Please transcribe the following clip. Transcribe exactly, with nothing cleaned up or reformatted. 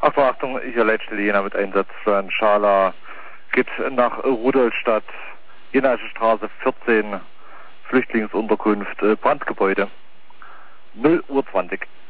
Achtung, Achtung, ich erleite Jena mit Einsatz von Schala. Geht nach Rudolstadt, Jenaische Straße vierzehn, Flüchtlingsunterkunft, Brandgebäude. null Uhr zwanzig.